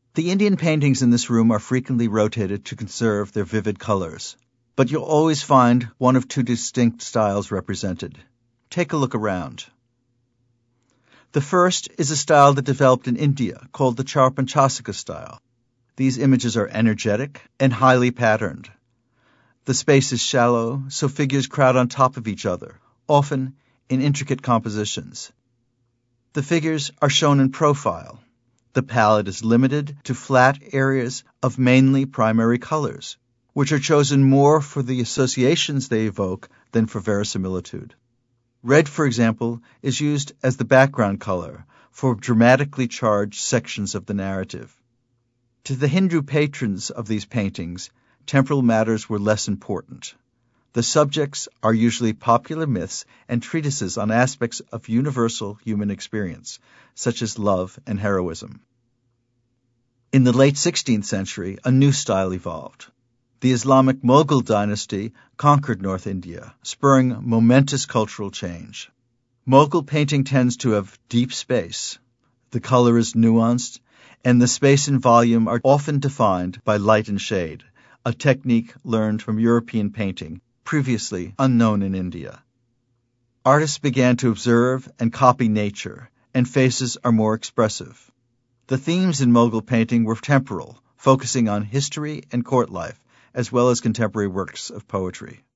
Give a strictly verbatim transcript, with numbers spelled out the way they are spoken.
The Indian paintings in this room are frequently rotated to conserve their vivid colors, but you'll always find one of two distinct styles represented. Take a look around. The first is a style that developed in India called the Charpanchasika style. These images are energetic and highly patterned. The space is shallow, so figures crowd on top of each other, often in intricate compositions. The figures are shown in profile. The palette is limited to flat areas of mainly primary colors, which are chosen more for the associations they evoke than for verisimilitude. Red, for example, is used as the background color for dramatically charged sections of the narrative. To the Hindu patrons of these paintings, temporal matters were less important. The subjects are usually popular myths and treatises on aspects of universal human experience, such as love and heroism. In the late sixteenth century, a new style evolved. The Islamic Mughal dynasty conquered North India, spurring momentous cultural change. Mughal painting tends to have deep space. The color is nuanced, and the space and volume are often defined by light and shade, a technique learned from European painting, previously unknown in India. Artists began to observe and copy nature, and faces are more expressive. The themes in Mughal painting were temporal, focusing on history and court life, as well as contemporary works of poetry.